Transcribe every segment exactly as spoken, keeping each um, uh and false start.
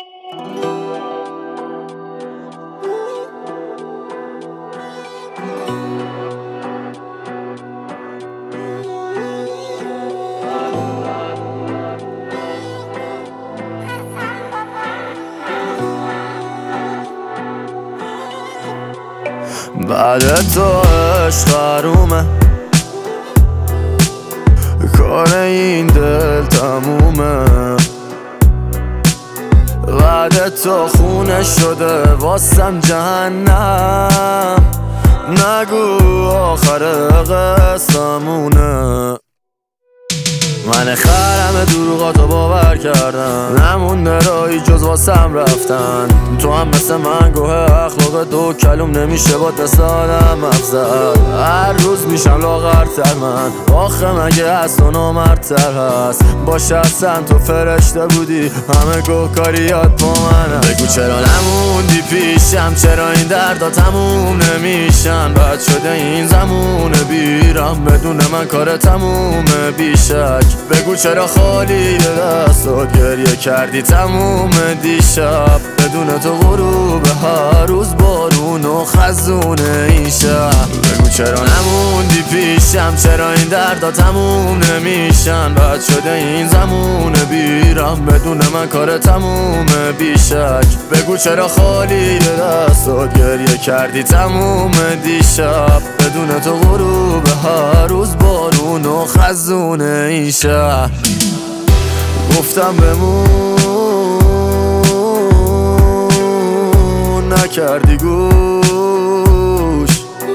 بعد تو عشق حرومه، کار این دل تمومه. بعد تو خونه شده واسم جهنم، نگو آخر قصه‌مونه. من خرم دروغاتو باور کردم، نمونده رایی جز واسم رفتن. تو هم مثل من گوه اخلاق دو کلوم نمیشه با دست آدم افزد. هر روز میشم لاغرتر من، آخه مگه از تو نامردتر هست؟ باشه اصلا تو فرشته بودی، همه گوهکاریات با منم. بگو چرا نموندی پیشم، چرا این دردا تموم نمیشن؟ بد شده این زمونه بیرم، بدون من کار تمومه بیشک. بگو چرا خالی دستات گریه کردی تموم دیشب، بدون تو غروب هر روز بارون و خزونه این شب. بگو چرا نموندی پیشم، چرا این دردا تموم نمیشن؟ بد شده این زمونه بیرم، بدون من کار تمومه بیشک. بگو چرا خالی دستات گریه کردی تموم دیشب، بدون تو غروب هر روز بارون و خزونه این شهر. گفتم بمون نکردی گوش،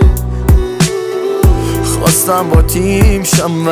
خواستم با تیم شم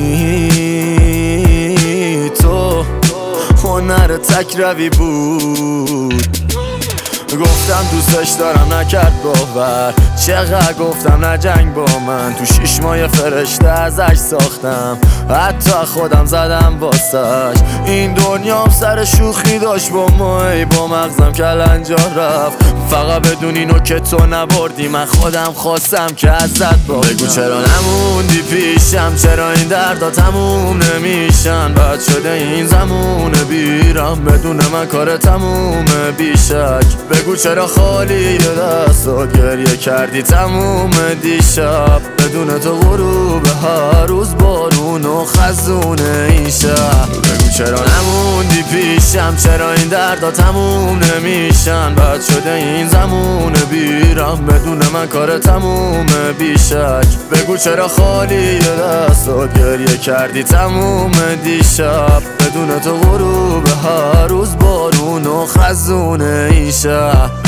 ولی تو هنر تک روی بود. گفتم دوستش دارم نکرد باور، چقدر گفتم نجنگ با من. تو شیش ماه فرشته ازش ساختم، حتی خودم زدم واسش. این دنیام سر شوخی داشت با ما، ای با مغزم کلنجا رفت. فقط بدون اینو که تو نبردی، من خودم خواستم که ازت باشم. بگو چرا نموندی پیشم، چرا این دردا تموم نمیشن؟ بد شده این زمونه بیرم، بدون من کار تمومه بیشک. بگو چرا خالی دستات گریه کردی تموم دیشب، بدون تو غروب هر روز بارون و خزونه این شب. بگو چرا نموندی پیشم، چرا این دردا تموم نمیشن؟ بد شده این زمونه بیرم، بدون من کار تمومه بیشک. بگو چرا خالی دستات گریه کردی تموم دیشب، بدون تو غروب هر روز بارون و خزونه این شب.